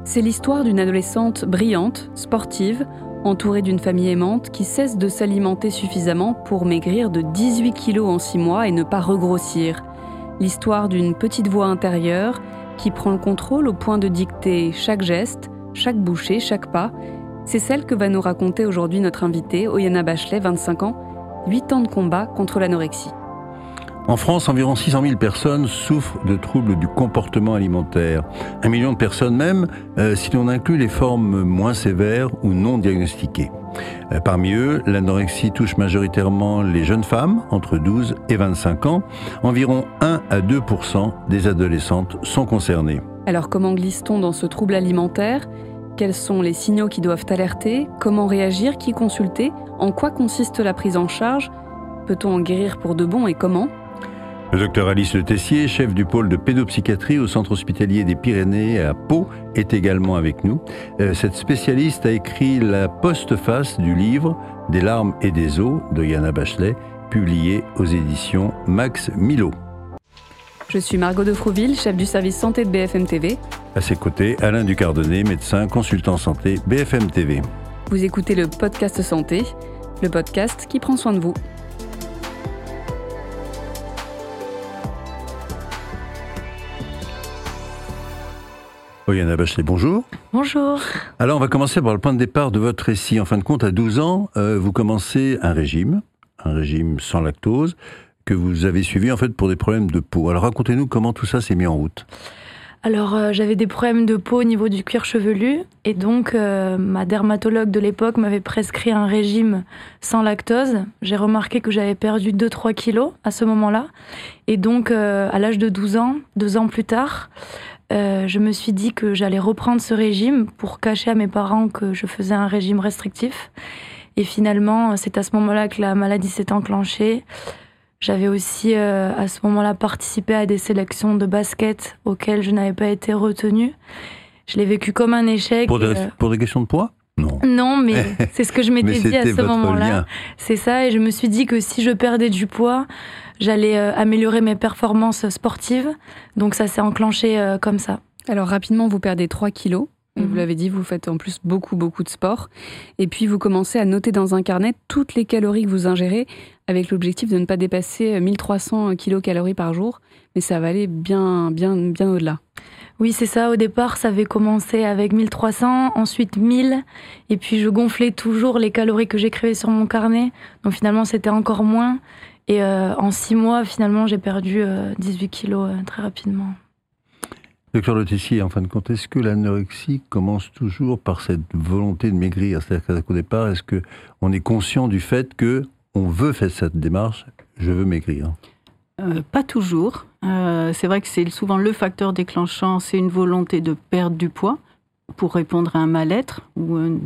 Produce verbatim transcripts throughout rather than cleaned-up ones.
C'est l'histoire d'une adolescente brillante, sportive, entourée d'une famille aimante qui cesse de s'alimenter suffisamment pour maigrir de dix-huit kilos en six mois et ne pas regrossir. L'histoire d'une petite voix intérieure qui prend le contrôle au point de dicter chaque geste, chaque bouchée, chaque pas. C'est celle que va nous raconter aujourd'hui notre invitée, Oyana Bachelet, vingt-cinq ans, huit ans de combat contre l'anorexie. En France, environ six cent mille personnes souffrent de troubles du comportement alimentaire. Un million de personnes même, euh, si l'on inclut les formes moins sévères ou non diagnostiquées. Euh, parmi eux, l'anorexie touche majoritairement les jeunes femmes, entre douze et vingt-cinq ans. Environ un à deux pour cent des adolescentes sont concernées. Alors comment glisse-t-on dans ce trouble alimentaire ? Quels sont les signaux qui doivent alerter ? Comment réagir ? Qui consulter ? En quoi consiste la prise en charge ? Peut-on en guérir pour de bon et comment ? Le docteur Alice Le Tessier, chef du pôle de pédopsychiatrie au centre hospitalier des Pyrénées à Pau, est également avec nous. Euh, cette spécialiste a écrit la postface du livre « Des larmes et des os » d'Oyana Bachelet, publié aux éditions Max Milo. Je suis Margot de Frouville, chef du service santé de B F M T V. À ses côtés, Alain Ducardonnet, médecin, consultant santé, B F M T V. Vous écoutez le podcast santé, le podcast qui prend soin de vous. Oyana Bachelet, bonjour. Bonjour. Alors, on va commencer par le point de départ de votre récit. En fin de compte, à douze ans, euh, vous commencez un régime, un régime sans lactose, que vous avez suivi en fait pour des problèmes de peau. Alors, racontez-nous comment tout ça s'est mis en route. Alors, euh, j'avais des problèmes de peau au niveau du cuir chevelu, et donc euh, ma dermatologue de l'époque m'avait prescrit un régime sans lactose. J'ai remarqué que j'avais perdu deux à trois kilos à ce moment-là, et donc euh, à l'âge de douze ans, deux ans plus tard, Euh, je me suis dit que j'allais reprendre ce régime pour cacher à mes parents que je faisais un régime restrictif. Et finalement, c'est à ce moment-là que la maladie s'est enclenchée. J'avais aussi, euh, à ce moment-là, participé à des sélections de basket auxquelles je n'avais pas été retenue. Je l'ai vécu comme un échec. Pour des, euh... pour des questions de poids ? Non. Non, mais c'est ce que je m'étais dit à ce moment-là. Lien. C'est ça, et je me suis dit que si je perdais du poids, j'allais euh, améliorer mes performances sportives. Donc ça s'est enclenché euh, comme ça. Alors rapidement, vous perdez trois kilos. Et Mm-hmm. vous l'avez dit, vous faites en plus beaucoup, beaucoup de sport. Et puis vous commencez à noter dans un carnet toutes les calories que vous ingérez avec l'objectif de ne pas dépasser mille trois cents kilocalories par jour. Mais ça va aller bien, bien, bien au-delà. Oui, c'est ça. Au départ, ça avait commencé avec mille trois cents, ensuite mille. Et puis je gonflais toujours les calories que j'écrivais sur mon carnet. Donc finalement, c'était encore moins. Et euh, en six mois, finalement, j'ai perdu euh, dix-huit kilos euh, très rapidement. Docteur Le Tessier, en fin de compte, est-ce que l'anorexie commence toujours par cette volonté de maigrir ? C'est-à-dire qu'au départ, est-ce qu'on est conscient du fait qu'on veut faire cette démarche, je veux maigrir ? Euh, pas toujours. Euh, c'est vrai que c'est souvent le facteur déclenchant, c'est une volonté de perdre du poids pour répondre à un mal-être ou une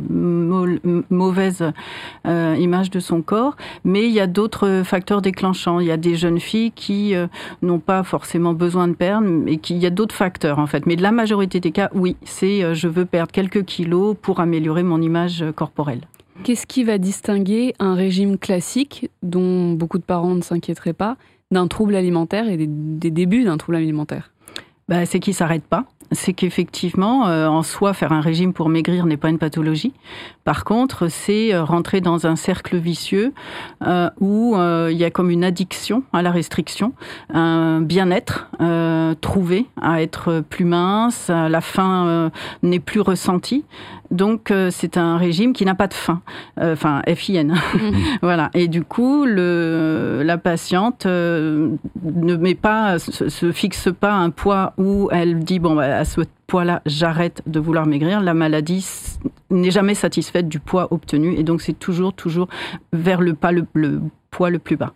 mo- mauvaise euh, image de son corps. Mais il y a d'autres facteurs déclenchants. Il y a des jeunes filles qui euh, n'ont pas forcément besoin de perdre, et qui, il y a d'autres facteurs en fait. Mais la majorité des cas, oui, c'est euh, je veux perdre quelques kilos pour améliorer mon image corporelle. Qu'est-ce qui va distinguer un régime classique, dont beaucoup de parents ne s'inquiéteraient pas, d'un trouble alimentaire et des, des débuts d'un trouble alimentaire ? Bah, c'est qu'il ne s'arrête pas. C'est qu'effectivement, euh, en soi, faire un régime pour maigrir n'est pas une pathologie. Par contre, c'est euh, rentrer dans un cercle vicieux euh, où euh, il y a comme une addiction à la restriction, un bien-être euh, trouvé à être plus mince, la faim euh, n'est plus ressentie. Donc, euh, c'est un régime qui n'a pas de faim, euh, enfin F I N. Mmh. Voilà. Et du coup, le, la patiente euh, ne met pas, se, se fixe pas un poids où elle dit bon, bah, à ce poids-là, j'arrête de vouloir maigrir. La maladie n'est jamais satisfaite du poids obtenu, et donc c'est toujours, toujours vers le pas le, le poids le plus bas.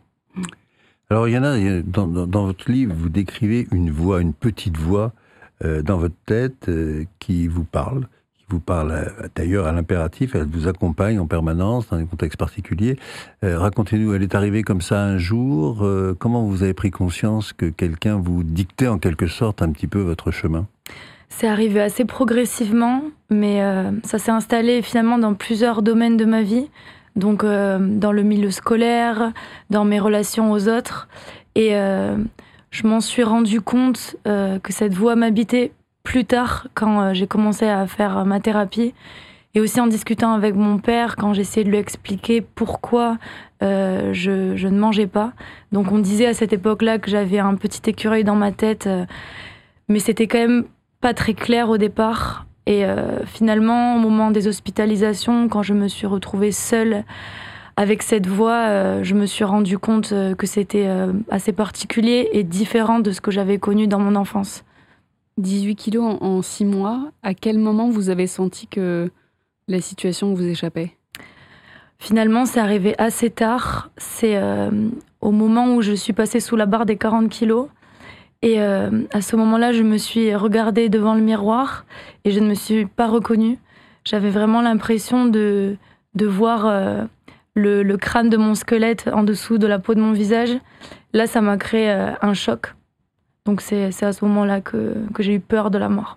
Alors, il y en a dans, dans, dans votre livre, vous décrivez une voix, une petite voix euh, dans votre tête euh, qui vous parle. Vous parle d'ailleurs à l'impératif, elle vous accompagne en permanence dans des contextes particuliers. Euh, racontez-nous, elle est arrivée comme ça un jour, euh, comment vous avez pris conscience que quelqu'un vous dictait en quelque sorte un petit peu votre chemin ? C'est arrivé assez progressivement, mais euh, ça s'est installé finalement dans plusieurs domaines de ma vie. Donc euh, dans le milieu scolaire, dans mes relations aux autres. Et euh, je m'en suis rendu compte euh, que cette voix m'habitait plus tard, quand euh, j'ai commencé à faire ma thérapie, et aussi en discutant avec mon père, quand j'essayais de lui expliquer pourquoi euh, je, je ne mangeais pas. Donc on disait à cette époque-là que j'avais un petit écureuil dans ma tête, euh, mais c'était quand même pas très clair au départ. Et euh, finalement, au moment des hospitalisations, quand je me suis retrouvée seule avec cette voix, euh, je me suis rendu compte euh, que c'était euh, assez particulier et différent de ce que j'avais connu dans mon enfance. dix-huit kilos en, en six mois, à quel moment vous avez senti que la situation vous échappait ? Finalement, c'est arrivé assez tard. C'est euh, au moment où je suis passée sous la barre des quarante kilos. Et euh, à ce moment-là, je me suis regardée devant le miroir et je ne me suis pas reconnue. J'avais vraiment l'impression de, de voir euh, le, le crâne de mon squelette en dessous de la peau de mon visage. Là, ça m'a créé euh, un choc. Donc c'est, c'est à ce moment-là que, que j'ai eu peur de la mort.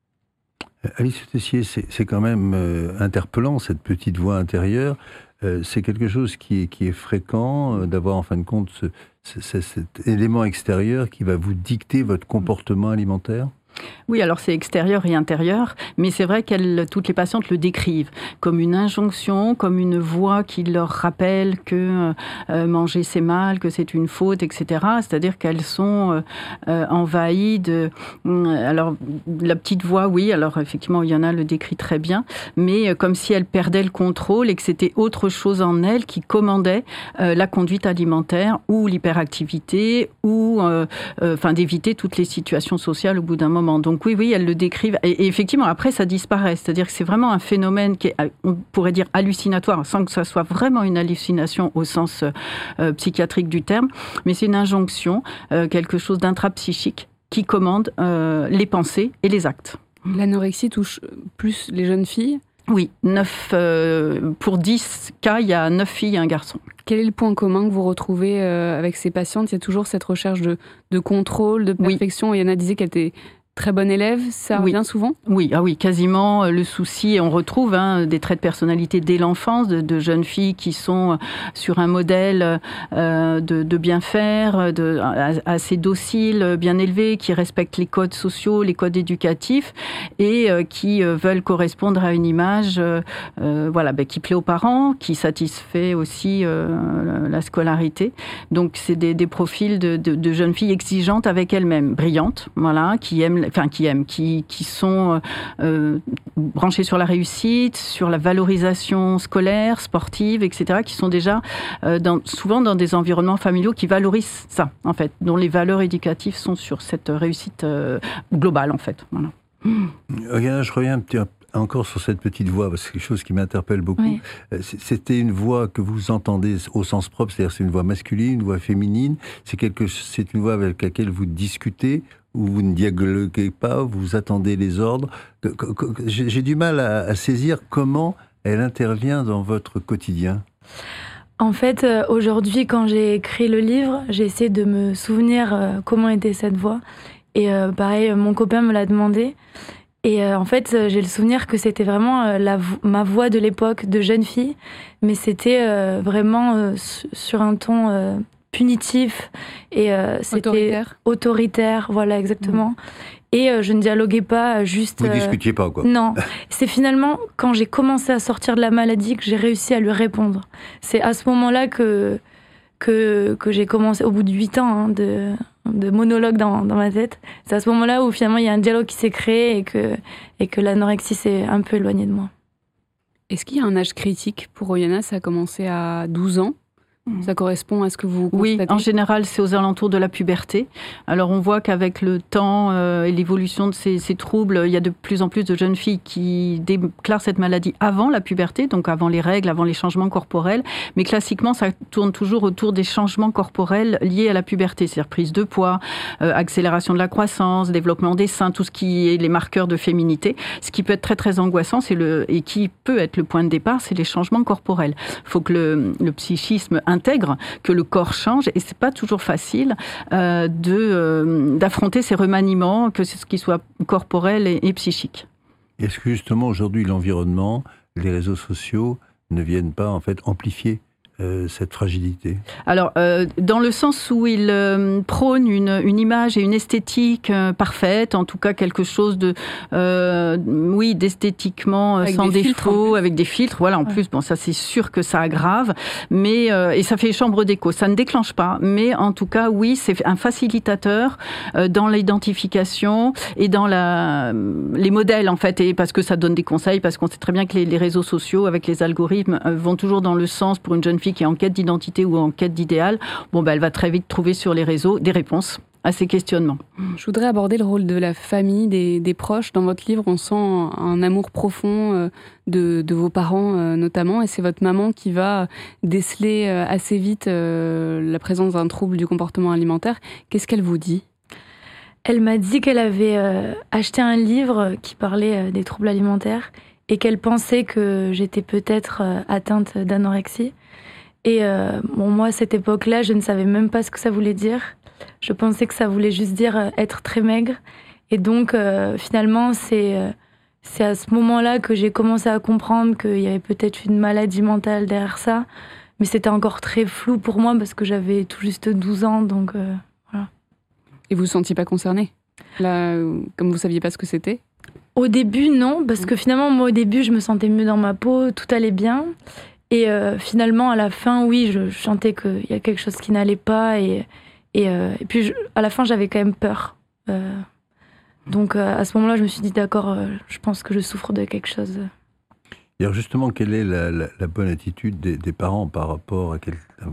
Alice Tessier, c'est, c'est quand même euh, interpellant, cette petite voix intérieure. Euh, c'est quelque chose qui est, qui est fréquent, euh, d'avoir en fin de compte ce, ce, ce, cet élément extérieur qui va vous dicter votre comportement alimentaire ? Oui, alors c'est extérieur et intérieur, mais c'est vrai que toutes les patientes le décrivent comme une injonction, comme une voix qui leur rappelle que euh, manger c'est mal, que c'est une faute, et cetera. C'est-à-dire qu'elles sont euh, envahies de... Alors, la petite voix, oui, alors effectivement, Yana le décrit très bien, mais comme si elle perdait le contrôle et que c'était autre chose en elle qui commandait euh, la conduite alimentaire ou l'hyperactivité ou euh, euh, enfin, d'éviter toutes les situations sociales au bout d'un moment. Donc oui, oui, elles le décrivent. Et, et effectivement, après, ça disparaît. C'est-à-dire que c'est vraiment un phénomène qui est, on pourrait dire, hallucinatoire, sans que ça soit vraiment une hallucination au sens euh, psychiatrique du terme. Mais c'est une injonction, euh, quelque chose d'intrapsychique qui commande euh, les pensées et les actes. L'anorexie touche plus les jeunes filles ? Oui, neuf, euh, pour dix cas, il y a neuf filles et un garçon. Quel est le point commun que vous retrouvez euh, avec ces patientes ? Il y a toujours cette recherche de, de contrôle, de perfection. Oui. Yana disait qu'elle était très bonne élève, ça revient oui. souvent ? Oui, ah oui, quasiment. Le souci, et on retrouve hein, des traits de personnalité dès l'enfance, de, de jeunes filles qui sont sur un modèle euh, de, de bien faire, de, assez docile, bien élevé, qui respectent les codes sociaux, les codes éducatifs, et euh, qui euh, veulent correspondre à une image euh, euh, voilà, ben, qui plaît aux parents, qui satisfait aussi euh, la scolarité. Donc, c'est des, des profils de, de, de jeunes filles exigeantes avec elles-mêmes, brillantes, voilà, qui aiment enfin qui aiment, qui, qui sont euh, branchés sur la réussite, sur la valorisation scolaire, sportive, et cetera, qui sont déjà euh, dans, souvent dans des environnements familiaux qui valorisent ça, en fait, dont les valeurs éducatives sont sur cette réussite euh, globale, en fait. Voilà. Regarde, je reviens un petit peu encore sur cette petite voix, parce que c'est quelque chose qui m'interpelle beaucoup. Oui. C'était une voix que vous entendez au sens propre, c'est-à-dire c'est une voix masculine, une voix féminine, c'est, quelque, c'est une voix avec laquelle vous discutez, où vous ne dialoguez pas, vous attendez les ordres. J'ai, j'ai du mal à, à saisir comment elle intervient dans votre quotidien. En fait, aujourd'hui, quand j'ai écrit le livre, j'ai essayé de me souvenir comment était cette voix. Et euh, pareil, mon copain me l'a demandé. Et euh, en fait, j'ai le souvenir que c'était vraiment euh, la, ma voix de l'époque de jeune fille, mais c'était euh, vraiment euh, sur un ton euh, punitif et euh, c'était autoritaire. autoritaire, voilà exactement. Mmh. Et euh, je ne dialoguais pas, juste... Vous ne euh, discutiez pas, quoi. Non. C'est finalement, quand j'ai commencé à sortir de la maladie, que j'ai réussi à lui répondre. C'est à ce moment-là que, que, que j'ai commencé, au bout de huit ans, hein, de... de monologue dans, dans ma tête. C'est à ce moment-là où finalement il y a un dialogue qui s'est créé et que, et que l'anorexie s'est un peu éloignée de moi. Est-ce qu'il y a un âge critique pour Yana ? Ça a commencé à douze ans. Ça correspond à ce que vous constatez ? Oui, en général, c'est aux alentours de la puberté. Alors, on voit qu'avec le temps euh, et l'évolution de ces, ces troubles, il y a de plus en plus de jeunes filles qui déclarent cette maladie avant la puberté, donc avant les règles, avant les changements corporels. Mais classiquement, ça tourne toujours autour des changements corporels liés à la puberté, c'est-à-dire prise de poids, euh, accélération de la croissance, développement des seins, tout ce qui est les marqueurs de féminité. Ce qui peut être très, très angoissant, c'est le, et qui peut être le point de départ, c'est les changements corporels. Il faut que le, le psychisme intègre que le corps change et c'est pas toujours facile euh, de euh, d'affronter ces remaniements, que ce qui soit corporel et, et psychique. Est-ce que justement aujourd'hui l'environnement, les réseaux sociaux ne viennent pas en fait amplifier euh, cette fragilité? Alors, euh, dans le sens où il euh, prône une, une image et une esthétique euh, parfaite, en tout cas quelque chose de, euh, oui, d'esthétiquement euh, sans défaut, avec des filtres. Voilà, en ouais. plus, bon, ça c'est sûr que ça aggrave, mais euh, et ça fait chambre d'écho. Ça ne déclenche pas, mais en tout cas, oui, c'est un facilitateur euh, dans l'identification et dans la, les modèles en fait, et parce que ça donne des conseils, parce qu'on sait très bien que les, les réseaux sociaux avec les algorithmes euh, vont toujours dans le sens pour une jeune fille qui est en quête d'identité ou en quête d'idéal, bon, ben, elle va très vite trouver sur les réseaux des réponses à ces questionnements. Je voudrais aborder le rôle de la famille, des, des proches. Dans votre livre, on sent un amour profond de, de vos parents notamment, et c'est votre maman qui va déceler assez vite la présence d'un trouble du comportement alimentaire. Qu'est-ce qu'elle vous dit ? Elle m'a dit qu'elle avait acheté un livre qui parlait des troubles alimentaires et qu'elle pensait que j'étais peut-être atteinte d'anorexie. Et euh, bon, moi, à cette époque-là, je ne savais même pas ce que ça voulait dire. Je pensais que ça voulait juste dire euh, être très maigre. Et donc, euh, finalement, c'est, euh, c'est à ce moment-là que j'ai commencé à comprendre qu'il y avait peut-être une maladie mentale derrière ça. Mais c'était encore très flou pour moi parce que j'avais tout juste douze ans, donc euh, voilà. Et vous ne vous sentiez pas concernée ? Là, comme vous ne saviez pas ce que c'était ? Au début, non, parce que finalement, moi, au début, je me sentais mieux dans ma peau, tout allait bien. Et euh, finalement, à la fin, oui, je, je sentais qu'il y a quelque chose qui n'allait pas. Et, et, euh, et puis, je, à la fin, j'avais quand même peur. Euh, donc, euh, à ce moment-là, je me suis dit, d'accord, euh, je pense que je souffre de quelque chose. Et alors, justement, quelle est la, la, la bonne attitude des, des parents par rapport à, quel,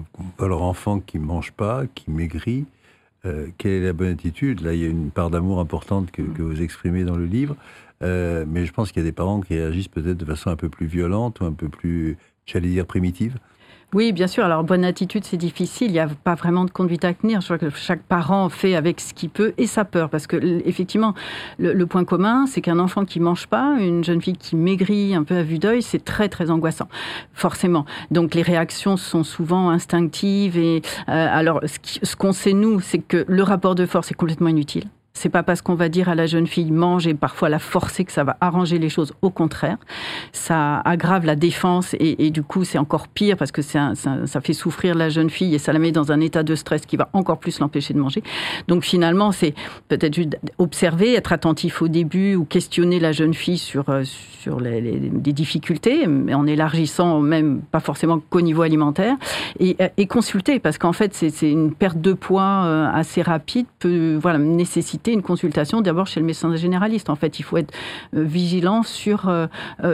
à leur enfant qui ne mange pas, qui maigrit ? euh, Quelle est la bonne attitude ? Là, il y a une part d'amour importante que, que vous exprimez dans le livre. Euh, mais je pense qu'il y a des parents qui réagissent peut-être de façon un peu plus violente ou un peu plus, j'allais dire, primitive. Oui, bien sûr. Alors, bonne attitude, c'est difficile. Il n'y a pas vraiment de conduite à tenir. Je crois que chaque parent fait avec ce qu'il peut et sa peur. Parce que, effectivement, le, le point commun, c'est qu'un enfant qui ne mange pas, une jeune fille qui maigrit un peu à vue d'œil, c'est très, très angoissant. Forcément. Donc, les réactions sont souvent instinctives. Et euh, alors, ce, qui, ce qu'on sait, nous, c'est que le rapport de force est complètement inutile. C'est pas parce qu'on va dire à la jeune fille mange et parfois la forcer que ça va arranger les choses. Au contraire, ça aggrave la défense et, et du coup c'est encore pire parce que c'est un, ça, ça fait souffrir la jeune fille et ça la met dans un état de stress qui va encore plus l'empêcher de manger. Donc finalement c'est peut-être juste observer, être attentif au début ou questionner la jeune fille sur sur les, les, les difficultés, mais en élargissant même pas forcément qu'au niveau alimentaire et, et consulter parce qu'en fait c'est, c'est une perte de poids assez rapide peut voilà nécessiter une consultation d'abord chez le médecin généraliste. En fait, il faut être vigilant sur, euh,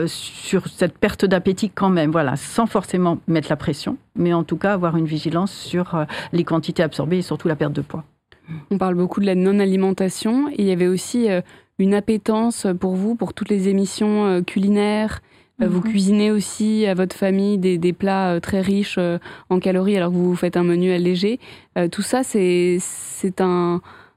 sur cette perte d'appétit quand même, voilà, sans forcément mettre la pression, mais en tout cas avoir une vigilance sur euh, les quantités absorbées et surtout la perte de poids. On parle beaucoup de la non-alimentation et il y avait aussi euh, une appétence pour vous, pour toutes les émissions euh, culinaires. Mm-hmm. Vous cuisinez aussi à votre famille des, des plats euh, très riches euh, en calories alors que vous faites un menu allégé. Euh, tout ça, c'est, c'est un...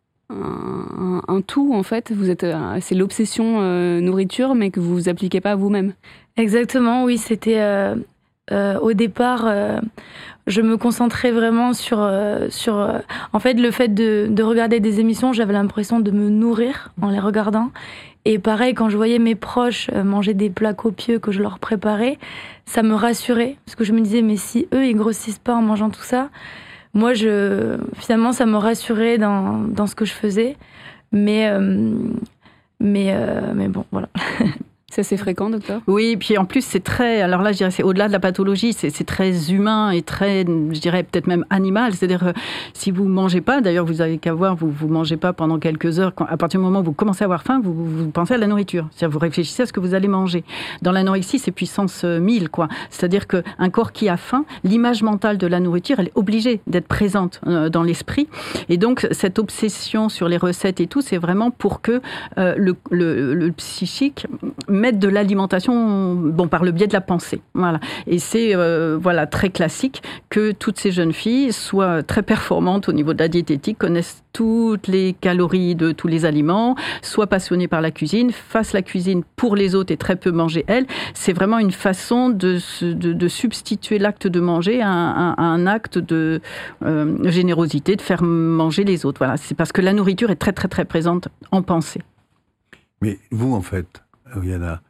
Un, un tout en fait, vous êtes, c'est l'obsession euh, nourriture mais que vous vous appliquez pas à vous-même. Exactement, oui, c'était euh, euh, au départ, euh, je me concentrais vraiment sur, euh, sur euh, en fait le fait de, de regarder des émissions, j'avais l'impression de me nourrir en les regardant et pareil quand je voyais mes proches manger des plats copieux que je leur préparais, ça me rassurait parce que je me disais mais si eux ils grossissent pas en mangeant tout ça, moi, je, finalement, ça me rassurait dans, dans ce que je faisais. Mais, euh, mais, euh, mais bon, voilà. C'est assez fréquent, docteur ? Oui, et puis en plus, c'est très... Alors là, je dirais, c'est au-delà de la pathologie, c'est, c'est très humain et très, je dirais, peut-être même animal. C'est-à-dire, euh, si vous ne mangez pas, d'ailleurs, vous avez qu'à voir, vous ne mangez pas pendant quelques heures. Quand, à partir du moment où vous commencez à avoir faim, vous, vous pensez à la nourriture. C'est-à-dire, vous réfléchissez à ce que vous allez manger. Dans l'anorexie, c'est puissance mille, quoi. C'est-à-dire qu'un corps qui a faim, l'image mentale de la nourriture, elle est obligée d'être présente euh, dans l'esprit. Et donc, cette obsession sur les recettes et tout, c'est vraiment pour que euh, le, le, le psychique mettre de l'alimentation bon, par le biais de la pensée. Voilà. Et c'est euh, voilà, très classique que toutes ces jeunes filles soient très performantes au niveau de la diététique, connaissent toutes les calories de tous les aliments, soient passionnées par la cuisine, fassent la cuisine pour les autres et très peu manger elles. C'est vraiment une façon de, de, de substituer l'acte de manger à un, à un acte de euh, générosité, de faire manger les autres. Voilà. C'est parce que la nourriture est très très très présente en pensée. Mais vous, en fait, Oriana,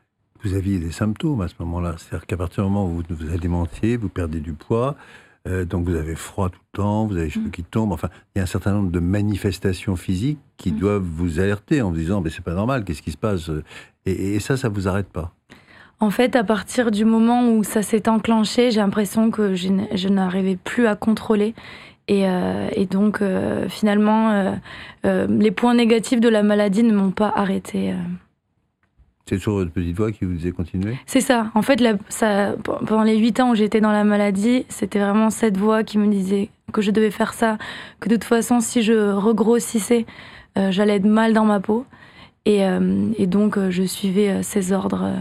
vous aviez des symptômes à ce moment-là. C'est-à-dire qu'à partir du moment où vous vous alimentiez, vous perdez du poids, euh, donc vous avez froid tout le temps, vous avez les cheveux mmh. qui tombent. Enfin, il y a un certain nombre de manifestations physiques qui mmh. doivent vous alerter en vous disant mais c'est pas normal, qu'est-ce qui se passe et, et ça, ça vous arrête pas. En fait, à partir du moment où ça s'est enclenché, j'ai l'impression que je, je n'arrivais plus à contrôler. Et, euh, et donc, euh, finalement, euh, euh, les points négatifs de la maladie ne m'ont pas arrêtée. Euh. C'est toujours votre petite voix qui vous disait continuer ? C'est ça. En fait, la, ça, pendant les huit ans où j'étais dans la maladie, c'était vraiment cette voix qui me disait que je devais faire ça, que de toute façon, si je regrossissais, euh, j'allais être mal dans ma peau. Et, euh, et donc, euh, je suivais euh, ces ordres. Euh.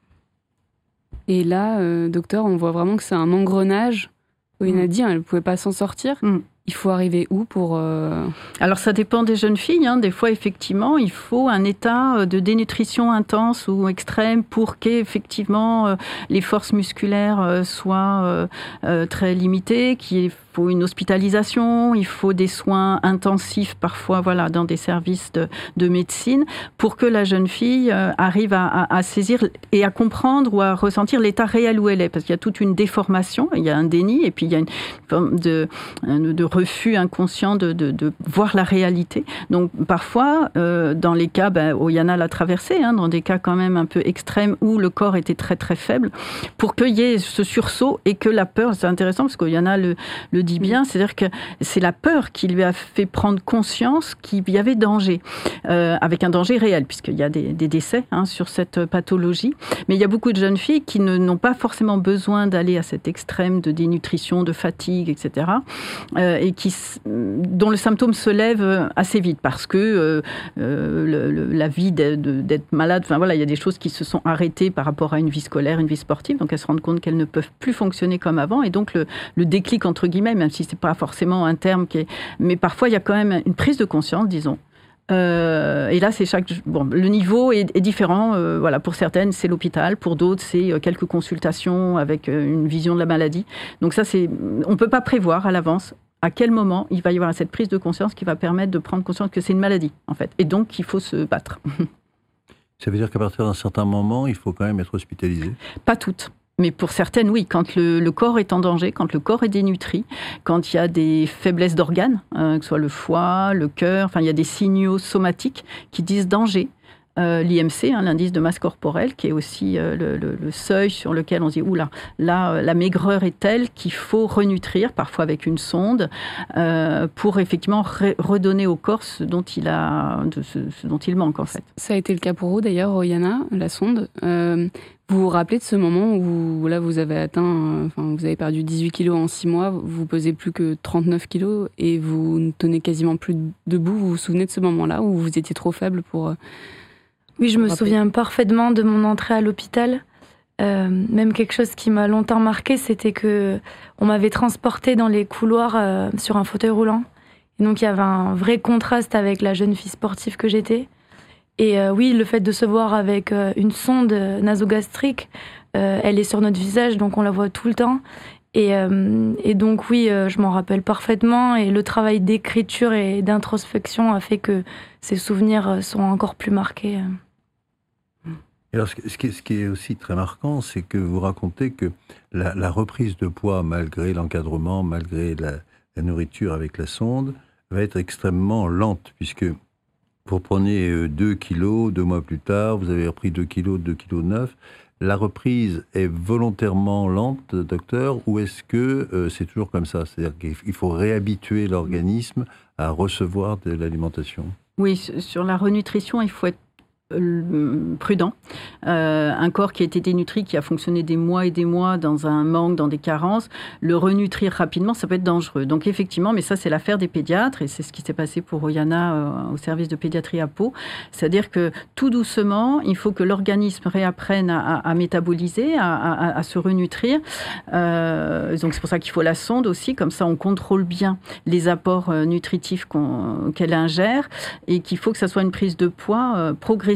Et là, euh, docteur, on voit vraiment que c'est un engrenage. Oyana dit, elle ne pouvait pas s'en sortir. Mm. Il faut arriver où pour... Euh... Alors, ça dépend des jeunes filles. Hein. Des fois, effectivement, il faut un état de dénutrition intense ou extrême pour qu'effectivement, euh, les forces musculaires euh, soient euh, euh, très limitées, qu'il faut une hospitalisation, il faut des soins intensifs, parfois, voilà, dans des services de, de médecine, pour que la jeune fille euh, arrive à, à, à saisir et à comprendre ou à ressentir l'état réel où elle est. Parce qu'il y a toute une déformation, il y a un déni, et puis il y a une forme de, de refus inconscient de, de, de voir la réalité. Donc parfois, euh, dans les cas, ben, Oyana l'a traversé, hein, dans des cas quand même un peu extrêmes où le corps était très très faible, pour qu'il y ait ce sursaut et que la peur, c'est intéressant parce qu'Oyana le, le dit bien, c'est-à-dire que c'est la peur qui lui a fait prendre conscience qu'il y avait danger, euh, avec un danger réel, puisqu'il y a des, des décès hein, sur cette pathologie. Mais il y a beaucoup de jeunes filles qui ne, n'ont pas forcément besoin d'aller à cet extrême de dénutrition, de fatigue, et cetera, euh, et qui, dont le symptôme se lève assez vite, parce que euh, euh, le, le, la vie de, de, d'être malade, enfin voilà, il y a des choses qui se sont arrêtées par rapport à une vie scolaire, une vie sportive, donc elles se rendent compte qu'elles ne peuvent plus fonctionner comme avant, et donc le, le déclic, entre guillemets, même si c'est pas forcément un terme qui est... Mais parfois, il y a quand même une prise de conscience, disons. Euh, et là, c'est chaque... Bon, le niveau est, est différent. Euh, voilà, pour certaines, c'est l'hôpital. Pour d'autres, c'est quelques consultations avec une vision de la maladie. Donc ça, c'est... On peut pas prévoir à l'avance à quel moment il va y avoir cette prise de conscience qui va permettre de prendre conscience que c'est une maladie, en fait. Et donc, il faut se battre. Ça veut dire qu'à partir d'un certain moment, il faut quand même être hospitalisé ? Pas toutes. Mais pour certaines, oui, quand le, le corps est en danger, quand le corps est dénutri, quand il y a des faiblesses d'organes, euh, que ce soit le foie, le cœur, enfin, il y a des signaux somatiques qui disent danger. Euh, L'I M C, hein, l'indice de masse corporelle, qui est aussi euh, le, le, le seuil sur lequel on se dit, oula, là, euh, la maigreur est telle qu'il faut renutrir, parfois avec une sonde, euh, pour effectivement re- redonner au corps ce dont il a, de ce, ce dont il manque, en fait. Ça a été le cas pour vous, d'ailleurs, Oyana, la sonde. Euh, vous vous rappelez de ce moment où, là, vous avez atteint, euh, enfin, vous avez perdu dix-huit kilos en six mois, vous pesez plus que trente-neuf kilos et vous ne tenez quasiment plus debout. Vous vous souvenez de ce moment-là où vous étiez trop faible pour... Euh, Oui, je me souviens parfaitement de mon entrée à l'hôpital. Euh, même quelque chose qui m'a longtemps marqué, c'était que on m'avait transportée dans les couloirs euh, sur un fauteuil roulant. Et donc, il y avait un vrai contraste avec la jeune fille sportive que j'étais. Et euh, oui, le fait de se voir avec euh, une sonde nasogastrique, euh, elle est sur notre visage, donc on la voit tout le temps. Et, euh, et donc oui, euh, je m'en rappelle parfaitement. Et le travail d'écriture et d'introspection a fait que ces souvenirs sont encore plus marqués. Et alors, ce qui, est, ce qui est aussi très marquant, c'est que vous racontez que la, la reprise de poids, malgré l'encadrement, malgré la, la nourriture avec la sonde, va être extrêmement lente, puisque vous prenez deux kilos, deux mois plus tard, vous avez repris deux kilos, deux kilos neuf. La reprise est volontairement lente, docteur, ou est-ce que euh, c'est toujours comme ça ? C'est-à-dire qu'il faut réhabituer l'organisme à recevoir de l'alimentation ? Oui, sur la renutrition, il faut être prudent. Euh, un corps qui a été dénutri, qui a fonctionné des mois et des mois dans un manque, dans des carences, le renutrir rapidement, ça peut être dangereux. Donc effectivement, mais ça c'est l'affaire des pédiatres, et c'est ce qui s'est passé pour Oyana euh, au service de pédiatrie à Pau. C'est-à-dire que tout doucement, il faut que l'organisme réapprenne à, à, à métaboliser, à, à, à se renutrir. Euh, donc c'est pour ça qu'il faut la sonde aussi, comme ça on contrôle bien les apports euh, nutritifs qu'on, qu'elle ingère, et qu'il faut que ça soit une prise de poids euh, progressive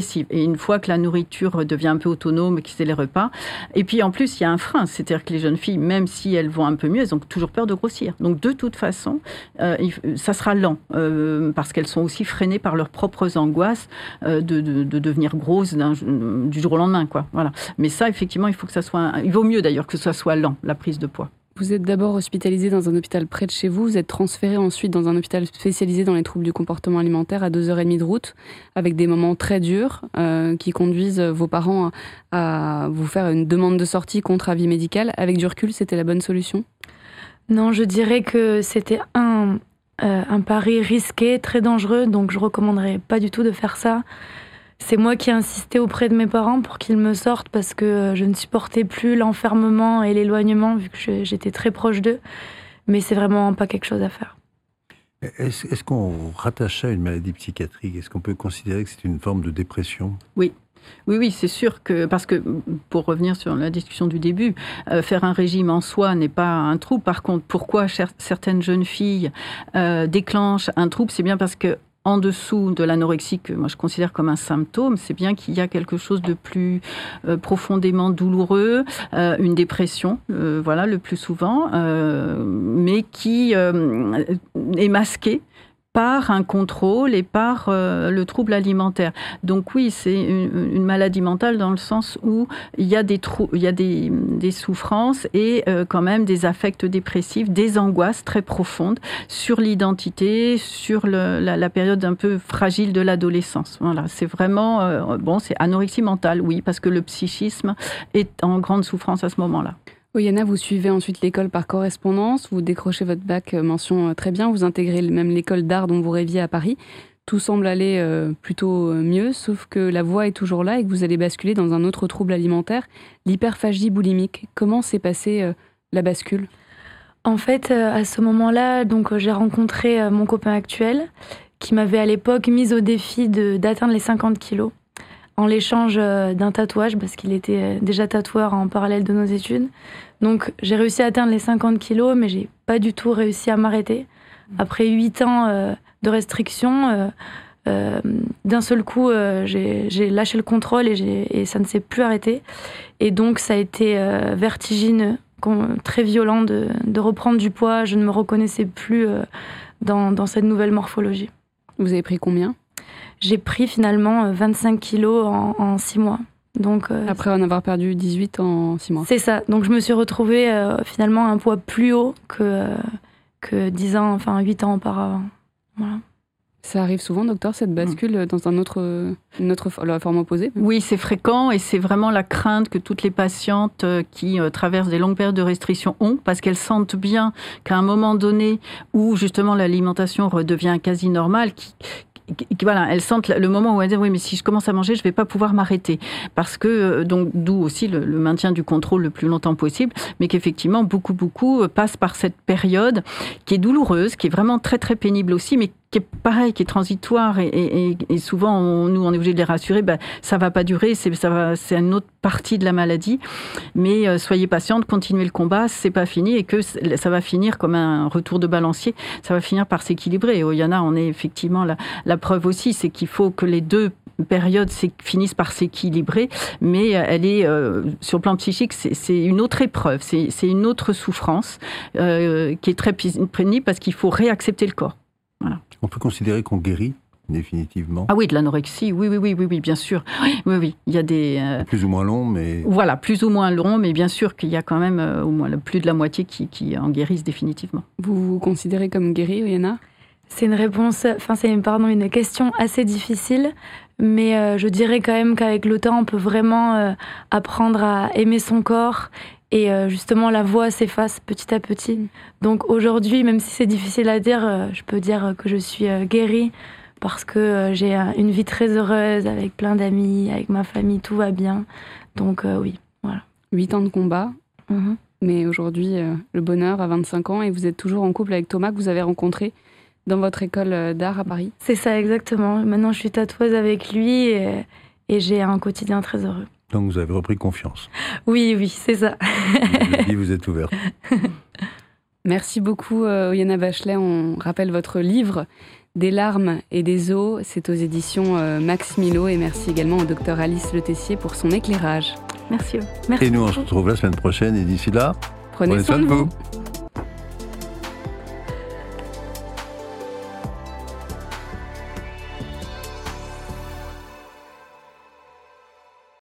progressive. Et une fois que la nourriture devient un peu autonome, qu'ils aient les repas. Et puis en plus, il y a un frein. C'est-à-dire que les jeunes filles, même si elles vont un peu mieux, elles ont toujours peur de grossir. Donc de toute façon, euh, ça sera lent. Euh, parce qu'elles sont aussi freinées par leurs propres angoisses euh, de, de, de devenir grosses du jour au lendemain, quoi. Voilà. Mais ça, effectivement, il faut que ça soit... Il vaut mieux d'ailleurs que ça soit lent, la prise de poids. Vous êtes d'abord hospitalisé dans un hôpital près de chez vous, vous êtes transféré ensuite dans un hôpital spécialisé dans les troubles du comportement alimentaire à deux heures trente de route, avec des moments très durs euh, qui conduisent vos parents à, à vous faire une demande de sortie contre avis médical. Avec du recul, c'était la bonne solution ? Non, je dirais que c'était un, euh, un pari risqué, très dangereux, donc je ne recommanderais pas du tout de faire ça. C'est moi qui ai insisté auprès de mes parents pour qu'ils me sortent parce que je ne supportais plus l'enfermement et l'éloignement vu que j'étais très proche d'eux. Mais c'est vraiment pas quelque chose à faire. Est-ce, est-ce qu'on rattache ça à une maladie psychiatrique ? Est-ce qu'on peut considérer que c'est une forme de dépression ? Oui. Oui, oui, c'est sûr que, parce que, pour revenir sur la discussion du début, euh, faire un régime en soi n'est pas un trouble. Par contre, pourquoi certaines jeunes filles euh, déclenchent un trouble ? C'est bien parce que en dessous de l'anorexie, que moi je considère comme un symptôme, c'est bien qu'il y a quelque chose de plus euh, profondément douloureux, euh, une dépression, euh, voilà, le plus souvent, euh, mais qui euh, est masquée par un contrôle et par euh, le trouble alimentaire. Donc oui, c'est une, une maladie mentale dans le sens où il y a des, trou- il y a des, des souffrances et euh, quand même des affects dépressifs, des angoisses très profondes sur l'identité, sur le, la, la période un peu fragile de l'adolescence. Voilà, c'est vraiment, euh, bon, c'est anorexie mentale, oui, parce que le psychisme est en grande souffrance à ce moment-là. Oyana, vous suivez ensuite l'école par correspondance, vous décrochez votre bac mention très bien, vous intégrez même l'école d'art dont vous rêviez à Paris. Tout semble aller euh, plutôt mieux, sauf que la voie est toujours là et que vous allez basculer dans un autre trouble alimentaire, l'hyperphagie boulimique. Comment s'est passée euh, la bascule ? En fait, euh, à ce moment-là, donc, euh, j'ai rencontré euh, mon copain actuel qui m'avait à l'époque mise au défi de, d'atteindre les cinquante kilos. En l'échange d'un tatouage, parce qu'il était déjà tatoueur en parallèle de nos études. Donc j'ai réussi à atteindre les cinquante kilos, mais j'ai pas du tout réussi à m'arrêter. Après huit ans euh, de restrictions, euh, euh, d'un seul coup, euh, j'ai, j'ai lâché le contrôle et, j'ai, et ça ne s'est plus arrêté. Et donc ça a été euh, vertigineux, très violent de, de reprendre du poids. Je ne me reconnaissais plus euh, dans, dans cette nouvelle morphologie. Vous avez pris combien ? J'ai pris finalement vingt-cinq kilos en, en six mois. Donc, euh, après en avoir perdu dix-huit en six mois. C'est ça. Donc je me suis retrouvée euh, finalement à un poids plus haut que, euh, que dix ans, enfin huit ans auparavant. Voilà. Ça arrive souvent, docteur, cette bascule mmh. dans un autre, une autre la forme opposée ? Oui, c'est fréquent et c'est vraiment la crainte que toutes les patientes qui euh, traversent des longues périodes de restriction ont, parce qu'elles sentent bien qu'à un moment donné où justement l'alimentation redevient quasi normale, qui, voilà, elles sentent le moment où elles disent oui, mais si je commence à manger, je vais pas pouvoir m'arrêter, parce que donc d'où aussi le, le maintien du contrôle le plus longtemps possible, mais qu'effectivement beaucoup beaucoup passent par cette période qui est douloureuse, qui est vraiment très très pénible aussi, mais qui est pareil, qui est transitoire et, et, et souvent on, nous on est obligé de les rassurer, ben ça va pas durer, c'est ça va, c'est une autre partie de la maladie, mais euh, soyez patiente, continuez le combat, c'est pas fini et que ça va finir comme un retour de balancier, ça va finir par s'équilibrer. Et il y en a, on est effectivement la, la preuve aussi, c'est qu'il faut que les deux périodes finissent par s'équilibrer, mais elle est euh, sur le plan psychique, c'est, c'est une autre épreuve, c'est, c'est une autre souffrance euh, qui est très pénible parce qu'il faut réaccepter le corps. Voilà. On peut considérer qu'on guérit définitivement. Ah oui, de l'anorexie, oui, oui, oui, oui, oui, bien sûr. Oui, oui, oui. Il y a des... Euh... Plus ou moins long, mais... Voilà, plus ou moins long, mais bien sûr qu'il y a quand même euh, au moins plus de la moitié qui, qui en guérissent définitivement. Vous vous considérez comme guérie, Oyana ? C'est une réponse, enfin c'est pardon, une question assez difficile, mais euh, je dirais quand même qu'avec le temps, on peut vraiment euh, apprendre à aimer son corps. Et euh, justement, la voix s'efface petit à petit. Donc aujourd'hui, même si c'est difficile à dire, euh, je peux dire que je suis euh, guérie parce que euh, j'ai euh, une vie très heureuse, avec plein d'amis, avec ma famille, tout va bien. Donc euh, oui, voilà. Huit ans de combat, mm-hmm. mais aujourd'hui, euh, le bonheur à vingt-cinq ans, et vous êtes toujours en couple avec Thomas, que vous avez rencontré dans votre école d'art à Paris. C'est ça, exactement. Maintenant, je suis tatoueuse avec lui et, et j'ai un quotidien très heureux. Donc vous avez repris confiance. Oui, oui, c'est ça. Et vous êtes ouverte. Merci beaucoup, euh, Oyana Bachelet. On rappelle votre livre Des larmes et des os, c'est aux éditions euh, Max Milo. Et merci également au docteur Alice Le Tessier pour son éclairage. Merci. Merci Et nous, on beaucoup. se retrouve la semaine prochaine. Et d'ici là, Prenez, prenez soin de vous. vous.